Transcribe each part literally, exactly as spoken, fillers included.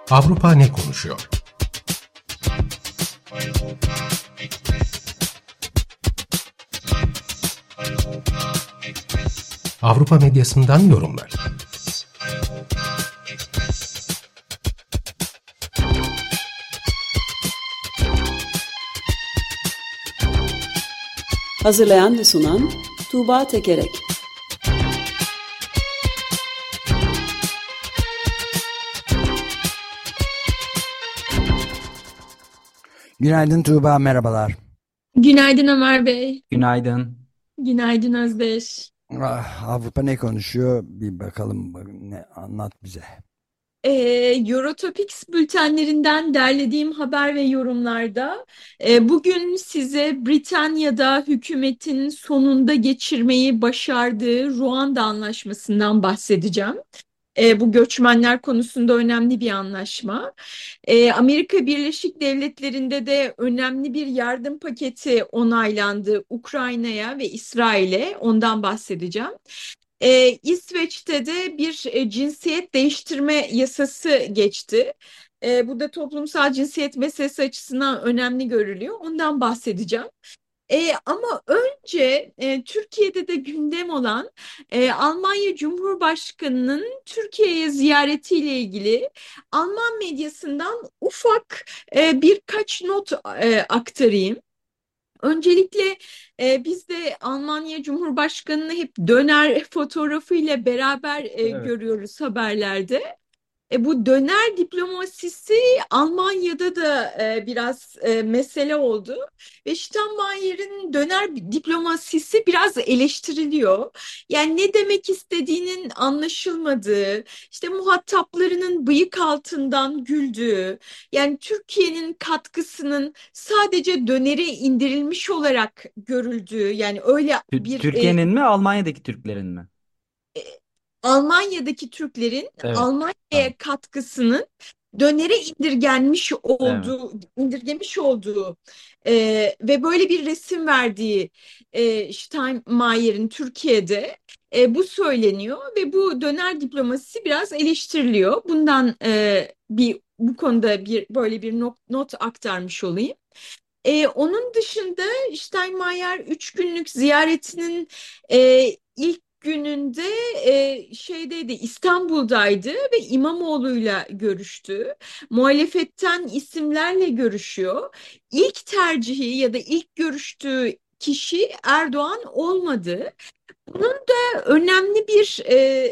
Avrupa ne konuşuyor? Avrupa medyasından yorumlar. Hazırlayan ve sunan Tuğba Tekerek. Günaydın Tuğba, merhabalar. Günaydın Ömer Bey. Günaydın. Günaydın Özdeş. Ah, Avrupa ne konuşuyor? Bir bakalım, ne anlat bize. Ee, Eurotopics bültenlerinden derlediğim haber ve yorumlarda e, bugün size Britanya'da hükümetin sonunda geçirmeyi başardığı Ruanda Anlaşması'ndan bahsedeceğim. E, bu göçmenler konusunda önemli bir anlaşma. E, Amerika Birleşik Devletleri'nde de önemli bir yardım paketi onaylandı Ukrayna'ya ve İsrail'e. Ondan bahsedeceğim. E, İsveç'te de bir e, cinsiyet değiştirme yasası geçti. E, bu da toplumsal cinsiyet meselesi açısından önemli görülüyor. Ondan bahsedeceğim. E, ama önce e, Türkiye'de de gündem olan e, Almanya Cumhurbaşkanı'nın Türkiye'ye ziyaretiyle ilgili Alman medyasından ufak e, birkaç not e, aktarayım. Öncelikle e, biz de Almanya Cumhurbaşkanı'nı hep döner fotoğrafıyla beraber e, Evet. görüyoruz haberlerde. E, bu döner diplomasisi Almanya'da da e, biraz e, mesele oldu ve Steinmeier'in döner diplomasisi biraz eleştiriliyor. Yani ne demek istediğinin anlaşılmadığı, işte muhataplarının bıyık altından güldüğü, yani Türkiye'nin katkısının sadece dönere indirilmiş olarak görüldüğü, yani öyle Tü- bir e, Türkiye'nin mi, Almanya'daki Türklerin mi? e, Almanya'daki Türklerin Evet. Tamam. Almanya'ya katkısının dönere indirgenmiş Evet. olduğu, indirgemiş olduğu e, ve böyle bir resim verdiği e, Steinmeier'in Türkiye'de e, bu söyleniyor ve bu döner diplomasisi biraz eleştiriliyor. Bundan e, bir bu konuda bir böyle bir not, not aktarmış olayım. E, onun dışında Steinmeier üç günlük ziyaretinin e, ilk gününde e, şeydeydi, İstanbul'daydı ve İmamoğlu'yla görüştü. Muhalefetten isimlerle görüşüyor. İlk tercihi ya da ilk görüştüğü kişi Erdoğan olmadı. Bunun da önemli bir e,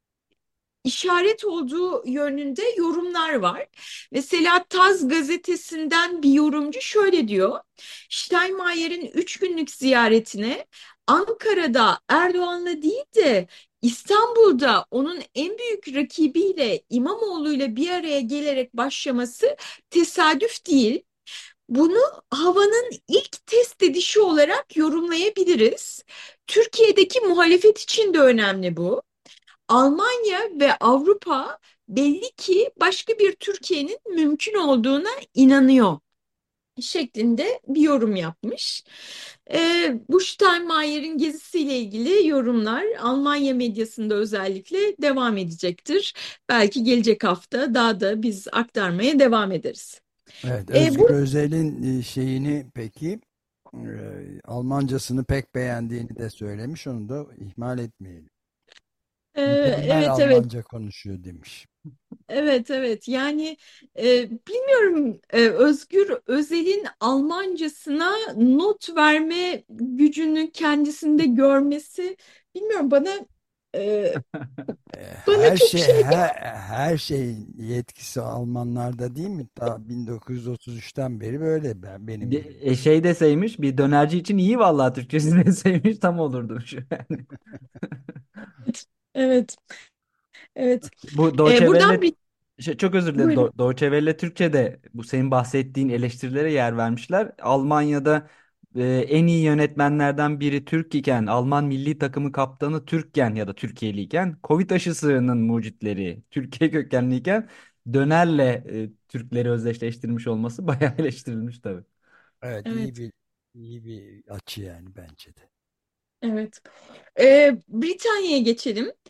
işaret olduğu yönünde yorumlar var. Mesela Taz gazetesinden bir yorumcu şöyle diyor. Steinmeier'in üç günlük ziyaretine Ankara'da Erdoğan'la değil de İstanbul'da onun en büyük rakibiyle İmamoğlu'yla bir araya gelerek başlaması tesadüf değil. Bunu havanın ilk test edişi olarak yorumlayabiliriz. Türkiye'deki muhalefet için de önemli bu. Almanya ve Avrupa belli ki başka bir Türkiye'nin mümkün olduğuna inanıyor şeklinde bir yorum yapmış. Ee, bu Steinmeier'in gezisiyle ilgili yorumlar Almanya medyasında özellikle devam edecektir. Belki gelecek hafta daha da biz aktarmaya devam ederiz. Evet, Ee, Özgür bu Özel'in e, şeyini peki, e, Almancasını pek beğendiğini de söylemiş, onu da ihmal etmeyelim. e, Mükemmel evet evet. Almanca konuşuyor demiş. Evet evet yani e, bilmiyorum, e, Özgür Özel'in Almancasına not verme gücünü kendisinde görmesi bilmiyorum bana e, E, bana Her çok şey şey her, her şey yetkisi Almanlarda değil mi? Ta bin dokuz yüz otuz üçten beri böyle, ben benim De- bildiğim. e, şey deseymiş, bir dönerci için iyi vallahi, Türkçesi deseymiş tam olurdu şu yani. geldi. Evet evet. Bu E, Deutsche buradan Welle, bir şey, çok özür dilerim. buyurun. Do Deutsche Welle Türkçe de bu senin bahsettiğin eleştirilere yer vermişler. Almanya'da e, en iyi yönetmenlerden biri Türk iken, Alman milli takımı kaptanı Türkken ya da Türkiye'liyken, Covid aşısının mucitleri Türkiye kökenliyken dönerle e, Türkleri özdeşleştirmiş olması bayağı eleştirilmiş tabii. Evet, iyi Evet bir iyi bir açı yani, bence de. evet. E, Britanya'ya geçelim.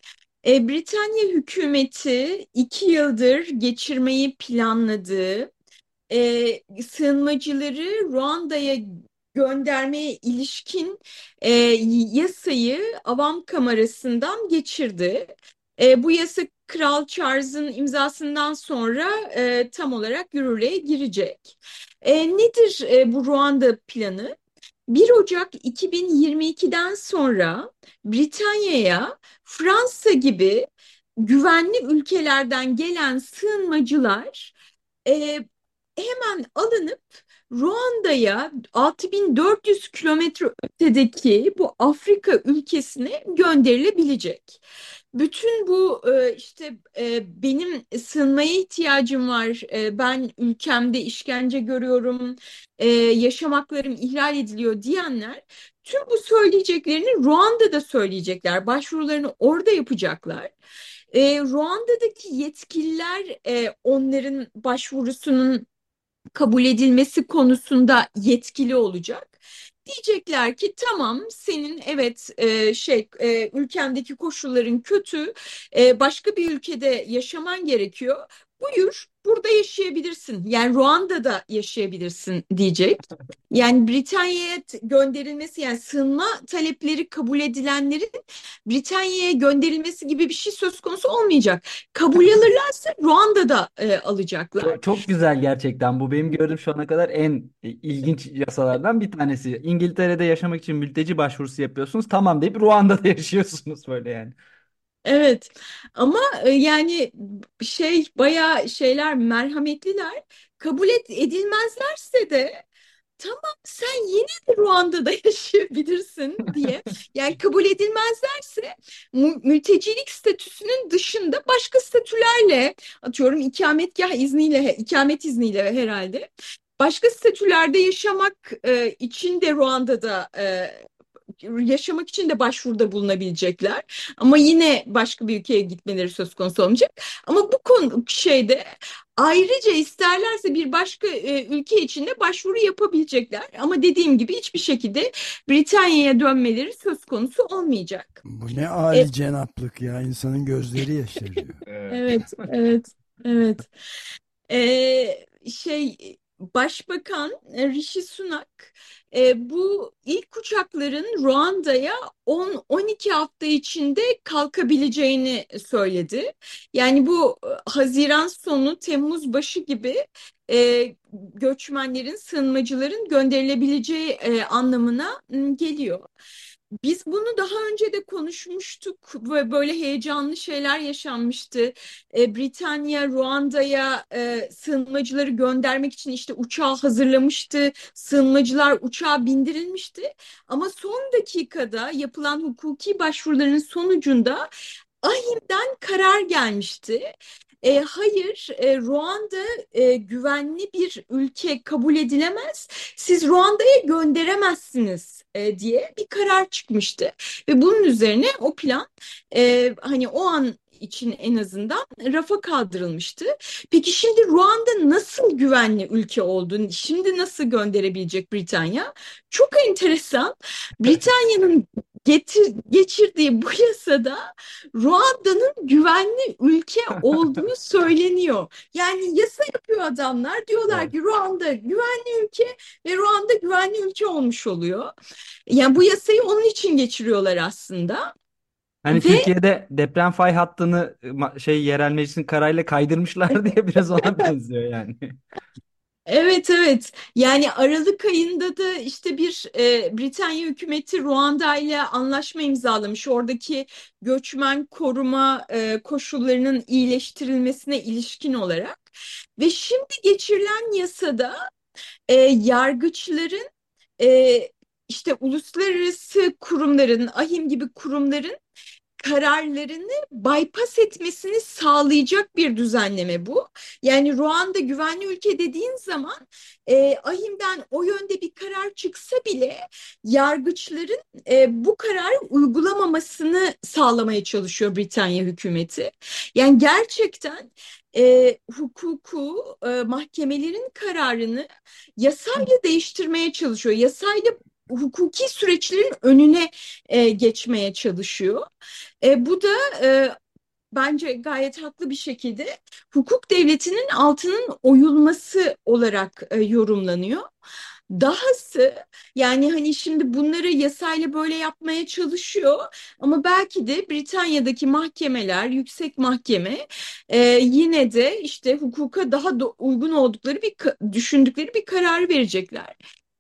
E, Britanya hükümeti iki yıldır geçirmeyi planladığı e, sığınmacıları Ruanda'ya göndermeye ilişkin e, yasayı Avam Kamerası'ndan geçirdi. E, bu yasa Kral Charles'ın imzasından sonra e, tam olarak yürürlüğe girecek. E, nedir e, bu Ruanda planı? bir Ocak iki bin yirmi ikiden sonra Britanya'ya Fransa gibi güvenli ülkelerden gelen sığınmacılar e, hemen alınıp Ruanda'ya altı bin dört yüz kilometre ötedeki bu Afrika ülkesine gönderilebilecek. Bütün bu e, işte e, benim sığınmaya ihtiyacım var, e, ben ülkemde işkence görüyorum, e, yaşam haklarım ihlal ediliyor diyenler tüm bu söyleyeceklerini Ruanda'da söyleyecekler, başvurularını orada yapacaklar. E, Ruanda'daki yetkililer e, onların başvurusunun kabul edilmesi konusunda yetkili olacak. Diyecekler ki tamam, senin evet e, şey e, ülkendeki koşulların kötü, e, başka bir ülkede yaşaman gerekiyor. Buyur, burada yaşayabilirsin. Yani Ruanda'da yaşayabilirsin diyecek. Yani Britanya'ya t- gönderilmesi, yani sığınma talepleri kabul edilenlerin Britanya'ya gönderilmesi gibi bir şey söz konusu olmayacak. Kabul alırlarsa Ruanda'da e, alacaklar. Çok, çok güzel gerçekten. Bu benim gördüğüm şu ana kadar en e, ilginç yasalardan bir tanesi. İngiltere'de yaşamak için mülteci başvurusu yapıyorsunuz. Tamam deyip Ruanda'da yaşıyorsunuz böyle yani. Evet, ama e, yani şey bayağı şeyler, merhametliler, kabul et, edilmezlerse de tamam, sen yine de Ruanda'da yaşayabilirsin diye. Yani kabul edilmezlerse mü- mültecilik statüsünün dışında başka statülerle, atıyorum ikametgah izniyle, ikamet izniyle herhalde başka statülerde yaşamak e, için de Ruanda'da e, yaşamak için de başvuruda bulunabilecekler. Ama yine başka bir ülkeye gitmeleri söz konusu olmayacak. Ama bu konu şeyde ayrıca isterlerse bir başka e, ülke için de başvuru yapabilecekler. Ama dediğim gibi hiçbir şekilde Britanya'ya dönmeleri söz konusu olmayacak. Bu ne E, âli cenaplık ya, insanın gözleri yaşarıyor. Evet. evet, evet, evet. Ee, şey Başbakan e, Rishi Sunak e, bu ilk uçakların Ruanda'ya on on iki hafta içinde kalkabileceğini söyledi. Yani bu e, Haziran sonu Temmuz başı gibi e, göçmenlerin, sığınmacıların gönderilebileceği e, anlamına m, geliyor. Biz bunu daha önce de konuşmuştuk ve böyle heyecanlı şeyler yaşanmıştı. E, Britanya Ruanda'ya e, sığınmacıları göndermek için işte uçağı hazırlamıştı. Sığınmacılar uçağa bindirilmişti. Ama son dakikada yapılan hukuki başvuruların sonucunda ahim'den karar gelmişti. E, hayır, e, Ruanda e, güvenli bir ülke kabul edilemez. Siz Ruanda'ya gönderemezsiniz e, diye bir karar çıkmıştı. Ve bunun üzerine o plan e, hani o an için en azından rafa kaldırılmıştı. Peki şimdi Ruanda nasıl güvenli ülke oldu? Şimdi nasıl gönderebilecek Britanya? Çok enteresan. Britanya'nın getir, geçirdiği bu yasada Ruanda'nın güvenli ülke olduğu söyleniyor. Yani yasa yapıyor adamlar. Diyorlar Evet. ki Ruanda güvenli ülke ve Ruanda güvenli ülke olmuş oluyor. Yani bu yasayı onun için geçiriyorlar aslında. Hani Ve Türkiye'de deprem fay hattını e, ma- şey yerel meclisin kararıyla kaydırmışlar diye biraz ona benziyor yani. evet, evet, yani Aralık ayında da işte bir e, Britanya hükümeti Ruanda ile anlaşma imzalamış. Oradaki göçmen koruma e, koşullarının iyileştirilmesine ilişkin olarak. Ve şimdi geçirilen yasada e, yargıçların e, işte uluslararası kurumların, ahim gibi kurumların kararlarını bypass etmesini sağlayacak bir düzenleme bu. Yani Ruanda güvenli ülke dediğin zaman e, ahimden o yönde bir karar çıksa bile yargıçların e, bu kararı uygulamamasını sağlamaya çalışıyor Britanya hükümeti. Yani gerçekten e, hukuku, e, mahkemelerin kararını yasayla değiştirmeye çalışıyor. Yasayla hukuki süreçlerin önüne e, geçmeye çalışıyor. E, bu da e, bence gayet haklı bir şekilde hukuk devletinin altının oyulması olarak e, yorumlanıyor. Dahası yani hani şimdi bunları yasayla böyle yapmaya çalışıyor ama belki de Britanya'daki mahkemeler, yüksek mahkeme e, yine de işte hukuka daha do- uygun oldukları bir ka- düşündükleri bir karar verecekler.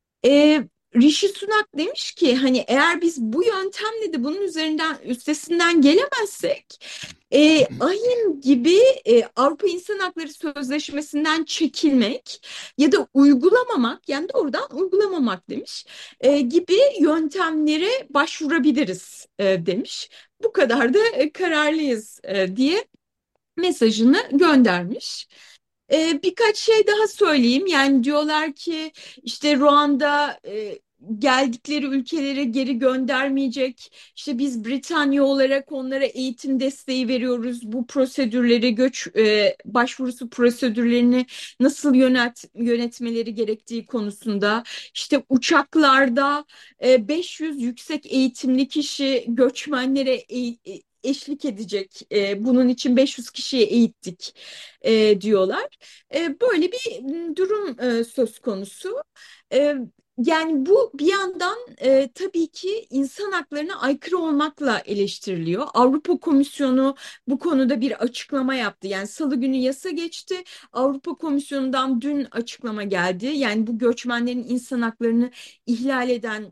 E, Rishi Sunak demiş ki hani eğer biz bu yöntemle de bunun üzerinden üstesinden gelemezsek e, AİM gibi e, Avrupa İnsan Hakları Sözleşmesi'nden çekilmek ya da uygulamamak yani doğrudan uygulamamak demiş e, gibi yöntemlere başvurabiliriz e, demiş. Bu kadar da e, kararlıyız e, diye mesajını göndermiş. Ee, birkaç şey daha söyleyeyim. Yani diyorlar ki işte Ruanda e, geldikleri ülkelere geri göndermeyecek. İşte biz Britanya olarak onlara eğitim desteği veriyoruz. Bu prosedürleri, göç e, başvurusu prosedürlerini nasıl yönet, yönetmeleri gerektiği konusunda. İşte uçaklarda e, beş yüz yüksek eğitimli kişi göçmenlere e- e- eşlik edecek. E, bunun için beş yüz kişiye eğittik e, diyorlar. E, böyle bir durum e, söz konusu. E, Yani bu bir yandan e, tabii ki insan haklarına aykırı olmakla eleştiriliyor. Avrupa Komisyonu bu konuda bir açıklama yaptı. Yani Salı günü yasa geçti. Avrupa Komisyonu'ndan dün açıklama geldi. Yani bu göçmenlerin insan haklarını ihlal eden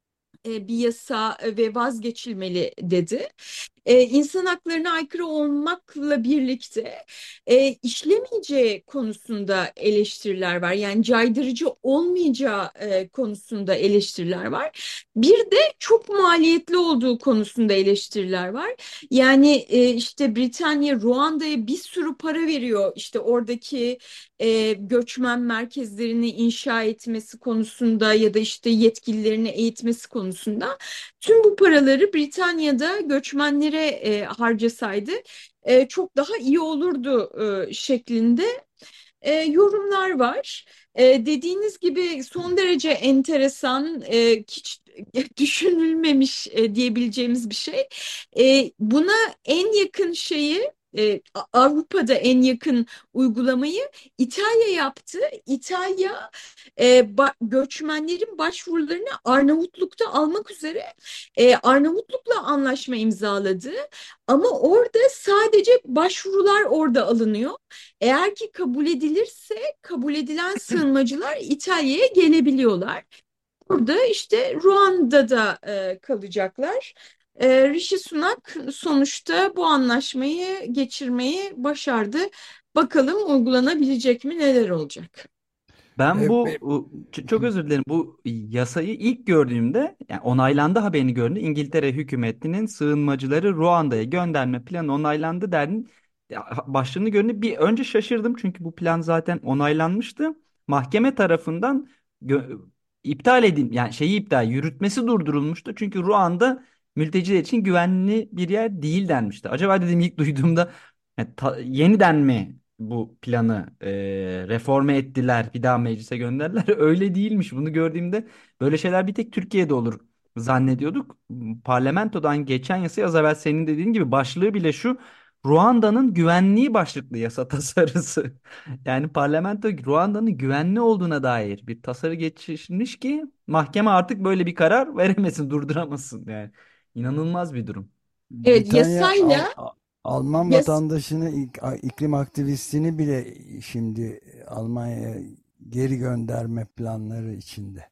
e, bir yasa ve vazgeçilmeli dedi. E, insan haklarına aykırı olmakla birlikte e, işlemeyeceği konusunda eleştiriler var. Yani caydırıcı olmayacağı e, konusunda eleştiriler var. Bir de çok maliyetli olduğu konusunda eleştiriler var. Yani e, işte Britanya Ruanda'ya bir sürü para veriyor. İşte oradaki e, göçmen merkezlerini inşa etmesi konusunda ya da işte yetkililerini eğitmesi konusunda. Tüm bu paraları Britanya'da göçmenlere e, harcasaydı e, çok daha iyi olurdu e, şeklinde e, yorumlar var. E, dediğiniz gibi son derece enteresan, e, hiç düşünülmemiş e, diyebileceğimiz bir şey. E, buna en yakın şeyi e, Avrupa'da en yakın uygulamayı İtalya yaptı. İtalya e, ba- göçmenlerin başvurularını Arnavutluk'ta almak üzere e, Arnavutluk'la anlaşma imzaladı. Ama orada sadece başvurular orada alınıyor. Eğer ki kabul edilirse kabul edilen sığınmacılar İtalya'ya gelebiliyorlar. Burada işte Ruanda'da e, kalacaklar. E, Rishi Sunak sonuçta bu anlaşmayı geçirmeyi başardı. Bakalım uygulanabilecek mi, neler olacak? Ben E, bu be- u- ç- çok özür dilerim. Bu yasayı ilk gördüğümde yani onaylandı haberini gördüğümde İngiltere hükümetinin sığınmacıları Ruanda'ya gönderme planı onaylandı derdin ya, başlığını görünce bir önce şaşırdım çünkü bu plan zaten onaylanmıştı. Mahkeme tarafından gö- iptal edil yani şeyi iptal yürütmesi durdurulmuştu. Çünkü Ruanda mülteciler için güvenli bir yer değil denmişti. Acaba dedim ilk duyduğumda yani ta- yeniden mi bu planı e, reforme ettiler, bir daha meclise gönderdiler. Öyle değilmiş. Bunu gördüğümde böyle şeyler bir tek Türkiye'de olur zannediyorduk. Parlamentodan geçen yasa az evvel senin dediğin gibi başlığı bile şu: Ruanda'nın güvenliği başlıklı yasa tasarısı. Yani parlamento Ruanda'nın güvenli olduğuna dair bir tasarı geçirmiş ki mahkeme artık böyle bir karar veremesin, durduramasın yani. İnanılmaz bir durum. Evet, Britanya Al- yasayla A- Alman yas vatandaşını ik- a- iklim aktivistini bile şimdi Almanya'ya geri gönderme planları içinde.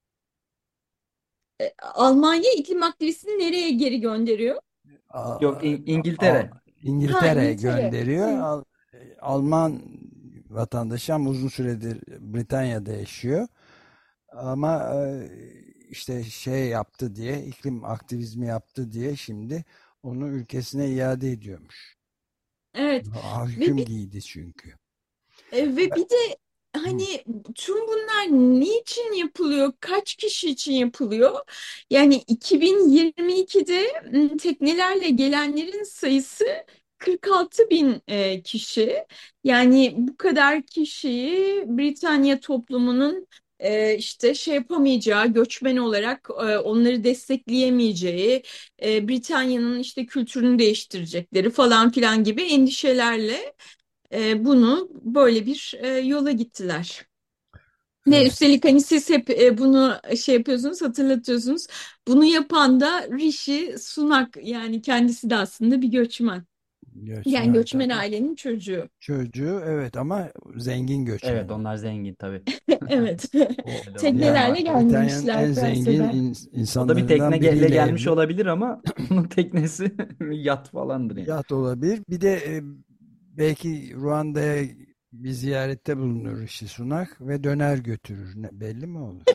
e, Almanya iklim aktivistini nereye geri gönderiyor? Yok, A- İ- A- İngiltere. Ha, İngiltere İngiltere. gönderiyor. Hı. Al- Alman vatandaşı ama uzun süredir Britanya'da yaşıyor. Ama e, işte şey yaptı diye, iklim aktivizmi yaptı diye şimdi onu ülkesine iade ediyormuş. Evet. Ha, Ve hüküm giydi çünkü. E, ve bir de Hı. hani tüm bunlar niçin yapılıyor? Kaç kişi için yapılıyor? Yani iki bin yirmi ikide m, teknelerle gelenlerin sayısı kırk altı bin e, kişi. Yani bu kadar kişiyi Britanya toplumunun e, işte şey yapamayacağı, göçmen olarak e, onları destekleyemeyeceği, e, Britanya'nın işte kültürünü değiştirecekleri falan filan gibi endişelerle e, bunu böyle bir e, yola gittiler. Ne Evet, üstelik hani siz hep e, bunu şey yapıyorsunuz, hatırlatıyorsunuz. Bunu yapan da Rishi Sunak, yani kendisi de aslında bir göçmen. Yani göçmen göçmen tabii. ailenin çocuğu. Çocuğu evet ama zengin Evet, göçmeni. onlar zengin tabii. Evet. O Öyle oluyor yani Teknelerle ama Britanya'nın gelmemişler en zengin Fransa'dan. ins- o da bir insanlarından tekneyle biriyle gelmiş evli. olabilir ama onun teknesi yat falandır yani. Yat olabilir. Bir de e, belki Ruanda'ya bir ziyarette bulunur Rishi Sunak ve döner götürür. Ne, belli mi olur?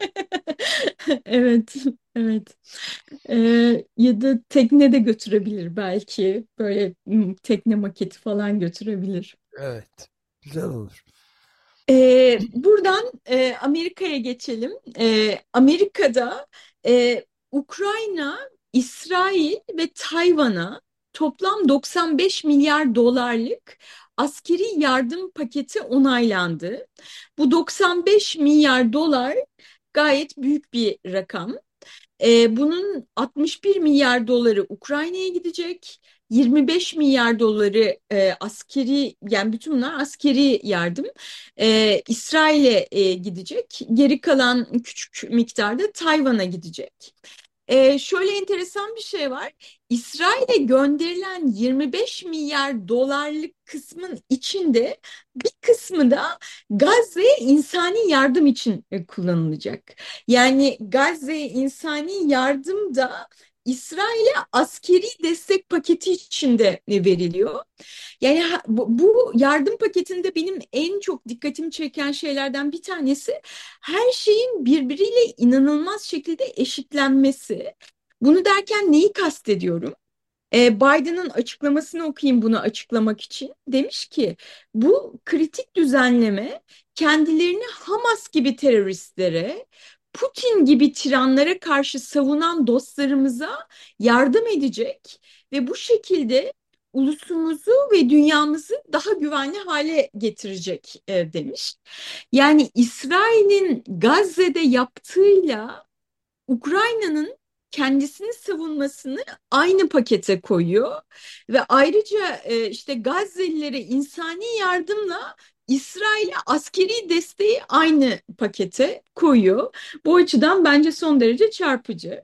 Evet, evet. Ee, ya da tekne de götürebilir belki. Böyle hmm, tekne maketi falan götürebilir. Evet. Güzel olur. Ee, buradan e, Amerika'ya geçelim. Ee, Amerika'da e, Ukrayna, İsrail ve Tayvan'a toplam doksan beş milyar dolarlık askeri yardım paketi onaylandı. Bu doksan beş milyar dolar gayet büyük bir rakam. Ee, bunun altmış bir milyar doları Ukrayna'ya gidecek. yirmi beş milyar doları e, askeri, yani bütün bunlar askeri yardım. Ee, İsrail'e e, gidecek. Geri kalan küçük miktarda Tayvan'a gidecek. Ee, şöyle enteresan bir şey var. İsrail'e gönderilen yirmi beş milyar dolarlık kısmın içinde bir kısmı da Gazze'ye insani yardım için e, kullanılacak. Yani Gazze'ye insani yardım da İsrail'e askeri destek paketi içinde e, veriliyor. Yani ha- bu, bu yardım paketinde benim en çok dikkatimi çeken şeylerden bir tanesi her şeyin birbiriyle inanılmaz şekilde eşitlenmesi. Bunu derken neyi kastediyorum? E, Biden'ın açıklamasını okuyayım bunu açıklamak için. Demiş ki bu kritik düzenleme kendilerini Hamas gibi teröristlere, Putin gibi tiranlara karşı savunan dostlarımıza yardım edecek ve bu şekilde ulusumuzu ve dünyamızı daha güvenli hale getirecek e, demiş. Yani İsrail'in Gazze'de yaptığıyla Ukrayna'nın kendisini savunmasını aynı pakete koyuyor ve ayrıca e, işte Gazze'lilere insani yardımla İsrail'e askeri desteği aynı pakete koyuyor. Bu açıdan bence son derece çarpıcı.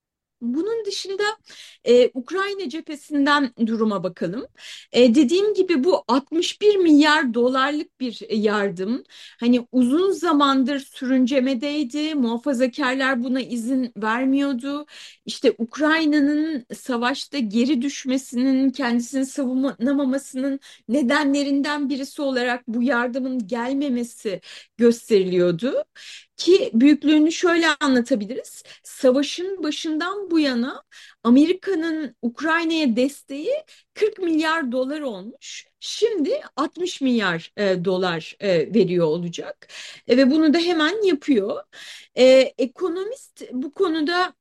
Bunun dışında e, Ukrayna cephesinden duruma bakalım. E, dediğim gibi bu altmış bir milyar dolarlık bir yardım. Hani uzun zamandır sürüncemedeydi. Muhafazakarlar buna izin vermiyordu. İşte Ukrayna'nın savaşta geri düşmesinin, kendisini savunamamasının nedenlerinden birisi olarak bu yardımın gelmemesi gösteriliyordu. Ki büyüklüğünü şöyle anlatabiliriz. Savaşın başından bu yana Amerika'nın Ukrayna'ya desteği kırk milyar dolar olmuş. Şimdi altmış milyar e, dolar e, veriyor olacak. E, ve bunu da hemen yapıyor. E, ekonomist bu konuda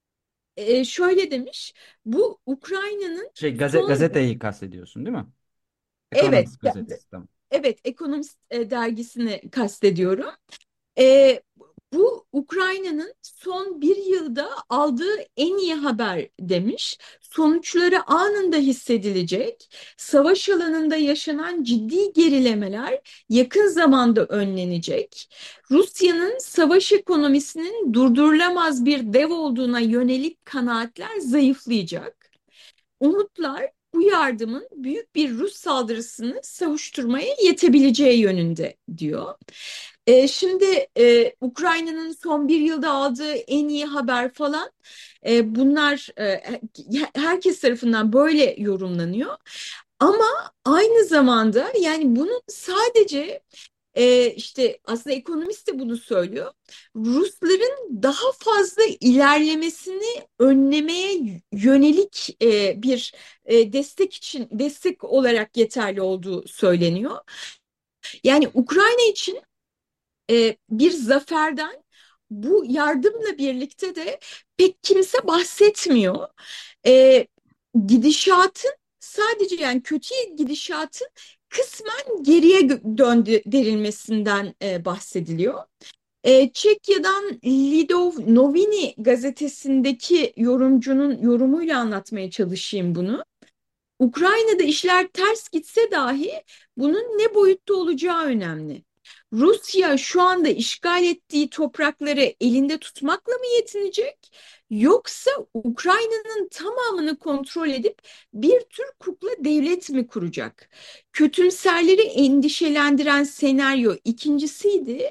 e, şöyle demiş. Bu Ukrayna'nın Şey, gazete, son gazeteyi kastediyorsun değil mi? evet Economist gazetesi, tamam. evet Ekonomist e, dergisini kastediyorum. E, Bu Ukrayna'nın son bir yılda aldığı en iyi haber demiş. Sonuçları anında hissedilecek. Savaş alanında yaşanan ciddi gerilemeler yakın zamanda önlenecek. Rusya'nın savaş ekonomisinin durdurulamaz bir dev olduğuna yönelik kanaatler zayıflayacak. Umutlar bu yardımın büyük bir Rus saldırısını savuşturmaya yetebileceği yönünde diyor. E, şimdi e, Ukrayna'nın son bir yılda aldığı en iyi haber falan e, bunlar e, herkes tarafından böyle yorumlanıyor. Ama aynı zamanda yani bunun sadece e, işte aslında ekonomist de bunu söylüyor. Rusların daha fazla ilerlemesini önlemeye yönelik e, bir e, destek için destek olarak yeterli olduğu söyleniyor. Yani Ukrayna için e, bir zaferden bu yardımla birlikte de pek kimse bahsetmiyor. E, Gidişatın sadece yani kötü gidişatın kısmen geriye döndürülmesinden e, bahsediliyor. E, Çekya'dan Lidov Novini gazetesindeki yorumcunun yorumuyla anlatmaya çalışayım bunu. Ukrayna'da işler ters gitse dahi bunun ne boyutta olacağı önemli. Rusya şu anda işgal ettiği toprakları elinde tutmakla mı yetinecek? Yoksa Ukrayna'nın tamamını kontrol edip bir tür kukla devlet mi kuracak? Kötümserleri endişelendiren senaryo ikincisiydi.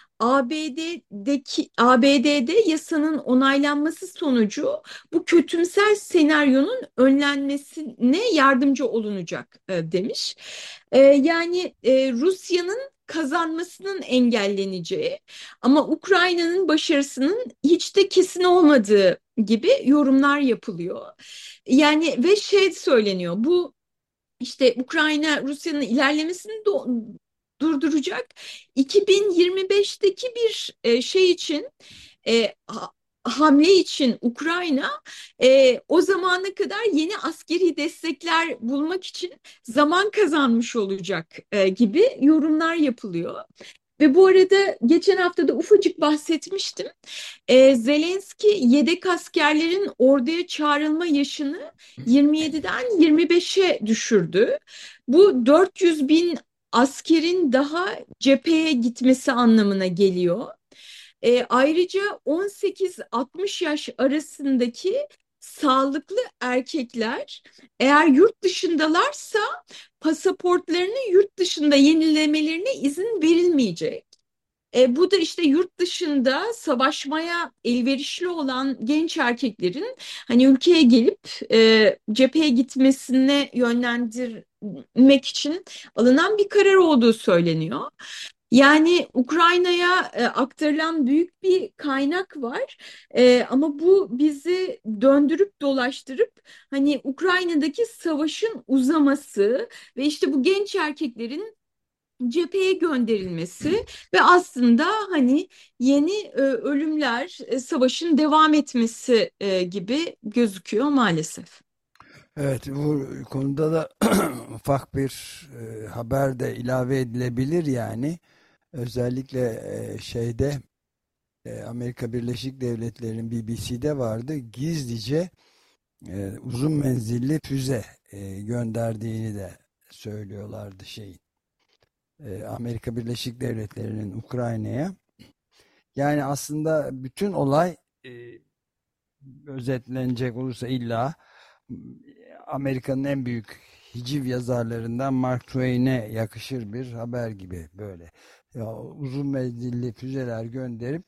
A B D'deki A B D'de yasanın onaylanması sonucu bu kötümser senaryonun önlenmesine yardımcı olunacak e, demiş. E, yani e, Rusya'nın kazanmasının engelleneceği ama Ukrayna'nın başarısının hiç de kesin olmadığı gibi yorumlar yapılıyor. Yani ve şey söyleniyor, bu işte Ukrayna Rusya'nın ilerlemesini do- durduracak. iki bin yirmi beşteki bir e, şey için e, ha- hamle için Ukrayna e, o zamana kadar yeni askeri destekler bulmak için zaman kazanmış olacak e, gibi yorumlar yapılıyor. Ve bu arada geçen hafta da ufacık bahsetmiştim. E, Zelenski yedek askerlerin orduya çağrılma yaşını yirmi yediden yirmi beşe düşürdü. Bu dört yüz bin askerin daha cepheye gitmesi anlamına geliyor. E, ayrıca on sekiz altmış yaş arasındaki sağlıklı erkekler eğer yurt dışındalarsa pasaportlarını yurt dışında yenilemelerine izin verilmeyecek. E, bu da işte yurt dışında savaşmaya elverişli olan genç erkeklerin hani ülkeye gelip e, cepheye gitmesine yönlendirmek için alınan bir karar olduğu söyleniyor. Yani Ukrayna'ya e, aktarılan büyük bir kaynak var. E, ama bu bizi döndürüp dolaştırıp hani Ukrayna'daki savaşın uzaması ve işte bu genç erkeklerin cepheye gönderilmesi ve aslında hani yeni e, ölümler, e, savaşın devam etmesi e, gibi gözüküyor maalesef. Evet, bu konuda da ufak bir e, haber de ilave edilebilir yani. Özellikle e, şeyde e, Amerika Birleşik Devletleri'nin B B C'de vardı. Gizlice e, uzun menzilli füze e, gönderdiğini de söylüyorlardı şeyin. E, Amerika Birleşik Devletleri'nin Ukrayna'ya. Yani aslında bütün olay e, özetlenecek olursa illa Amerika'nın en büyük hiciv yazarlarından Mark Twain'e yakışır bir haber gibi böyle. Ya, uzun menzilli füzeler gönderip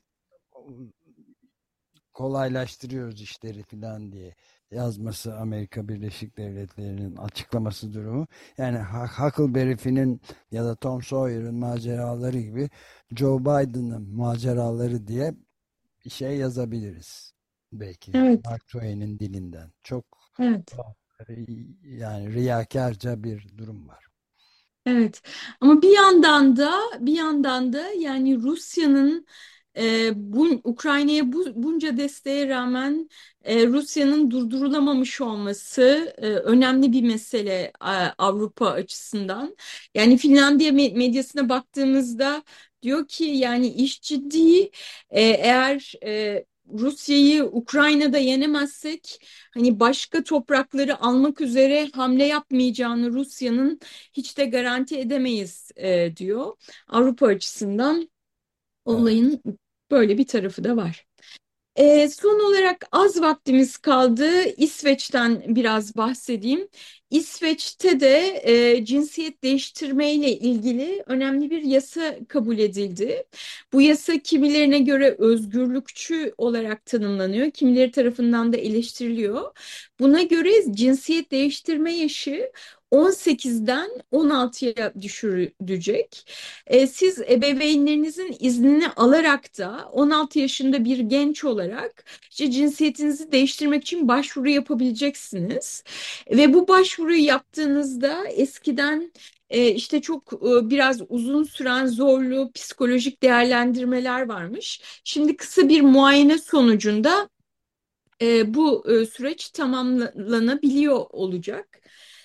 kolaylaştırıyoruz işleri falan diye yazması Amerika Birleşik Devletleri'nin açıklaması durumu. Yani Huckleberry Finn'in ya da Tom Sawyer'ın maceraları gibi Joe Biden'ın maceraları diye bir şey yazabiliriz. Belki Evet, Mark Twain'in dilinden. Çok evet. yani riyakarca bir durum var. Evet, ama bir yandan da bir yandan da yani Rusya'nın e, bu Ukrayna'ya bu, bunca desteğe rağmen e, Rusya'nın durdurulamamış olması e, önemli bir mesele e, Avrupa açısından. Yani Finlandiya me- medyasına baktığımızda diyor ki yani iş ciddi. E, eğer e, Rusya'yı Ukrayna'da yenemezsek hani başka toprakları almak üzere hamle yapmayacağını Rusya'nın hiç de garanti edemeyiz e, diyor. Avrupa açısından Evet. olayın böyle bir tarafı da var. E, son olarak az vaktimiz kaldı. İsveç'ten biraz bahsedeyim. İsveç'te de e, cinsiyet değiştirme ile ilgili önemli bir yasa kabul edildi. Bu yasa kimilerine göre özgürlükçü olarak tanımlanıyor, kimileri tarafından da eleştiriliyor. Buna göre cinsiyet değiştirme yaşı on sekizden on altıya düşürülecek. E, siz ebeveynlerinizin iznini alarak da on altı yaşında bir genç olarak işte cinsiyetinizi değiştirmek için başvuru yapabileceksiniz. Ve bu başvuruyu yaptığınızda eskiden e, işte çok e, biraz uzun süren zorlu psikolojik değerlendirmeler varmış. Şimdi kısa bir muayene sonucunda e, bu e, süreç tamamlanabiliyor olacak.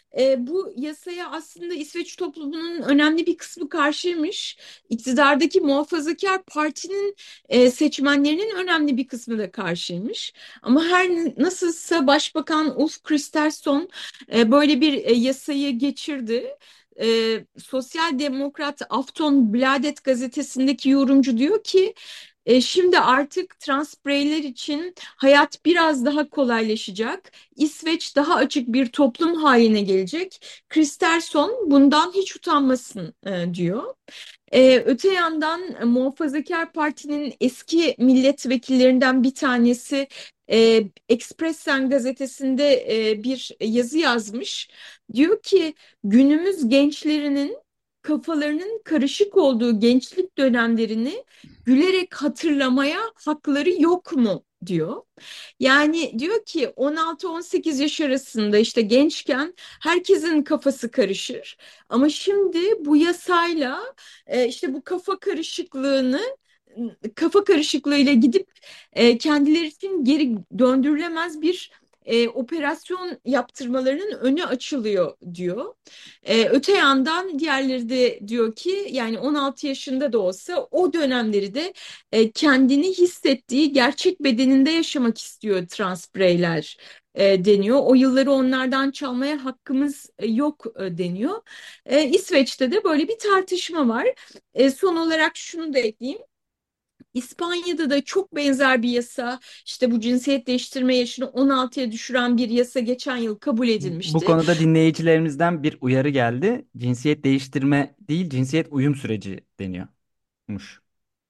E, bu yasaya aslında İsveç toplumunun önemli bir kısmı karşıymış. İktidardaki Muhafazakar Parti'nin e, seçmenlerinin önemli bir kısmı da karşıymış. Ama her nasılsa Başbakan Ulf Kristersson e, böyle bir e, yasayı geçirdi. E, Sosyal Demokrat Aftonbladet gazetesindeki yorumcu diyor ki e, şimdi artık trans bireyler için hayat biraz daha kolaylaşacak. İsveç daha açık bir toplum haline gelecek. Kristersson bundan hiç utanmasın e, diyor. Ee, öte yandan e, Muhafazakar Parti'nin eski milletvekillerinden bir tanesi e, Expressen gazetesinde e, bir yazı yazmış. Diyor ki günümüz gençlerinin kafalarının karışık olduğu gençlik dönemlerini gülerek hatırlamaya hakları yok mu diyor. Yani diyor ki on altı on sekiz yaş arasında işte gençken herkesin kafası karışır. Ama şimdi bu yasayla e, işte bu kafa karışıklığını kafa karışıklığıyla gidip e, kendileri için geri döndürülemez bir e, operasyon yaptırmalarının önü açılıyor diyor. E, öte yandan diğerleri de diyor ki yani on altı yaşında da olsa o dönemleri de e, kendini hissettiği gerçek bedeninde yaşamak istiyor trans bireyler e, deniyor. O yılları onlardan çalmaya hakkımız e, yok e, deniyor. E, İsveç'te de böyle bir tartışma var. E, son olarak şunu da ekleyeyim. İspanya'da da çok benzer bir yasa, işte bu cinsiyet değiştirme yaşını on altıya düşüren bir yasa geçen yıl kabul Bu edilmişti. konuda dinleyicilerimizden bir uyarı geldi. Cinsiyet değiştirme değil, cinsiyet uyum süreci deniyormuş.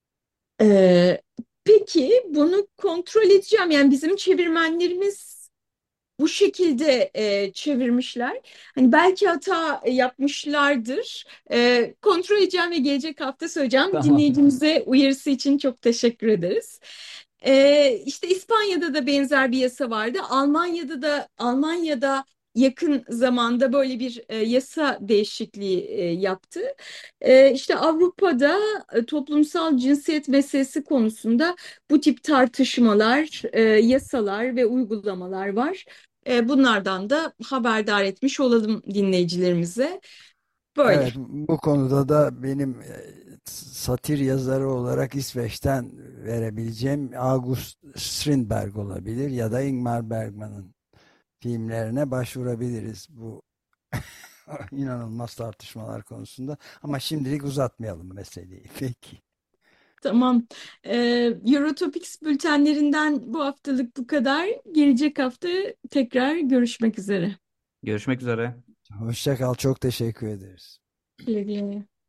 Ee, peki bunu kontrol edeceğim. Yani bizim çevirmenlerimiz bu şekilde e, çevirmişler. Hani belki hata yapmışlardır. E, kontrol edeceğim ve gelecek hafta söyleyeceğim. Tamam. Dinleyicimize uyarısı için çok teşekkür ederiz. E, işte İspanya'da da benzer bir yasa vardı. Almanya'da da Almanya'da yakın zamanda böyle bir e, yasa değişikliği e, yaptı. E, işte Avrupa'da e, toplumsal cinsiyet meselesi konusunda bu tip tartışmalar, e, yasalar ve uygulamalar var. E, bunlardan da haberdar etmiş olalım dinleyicilerimize. Böyle. Evet, bu konuda da benim e, satir yazarı olarak İsveç'ten verebileceğim August Strindberg olabilir ya da Ingmar Bergman'ın filmlerine başvurabiliriz bu inanılmaz tartışmalar konusunda. Ama şimdilik uzatmayalım meseleyi. Peki. Tamam. E, Eurotopics bültenlerinden bu haftalık bu kadar. Gelecek hafta tekrar görüşmek üzere. Görüşmek üzere. Hoşça kal. Çok teşekkür ederiz. Güle güle.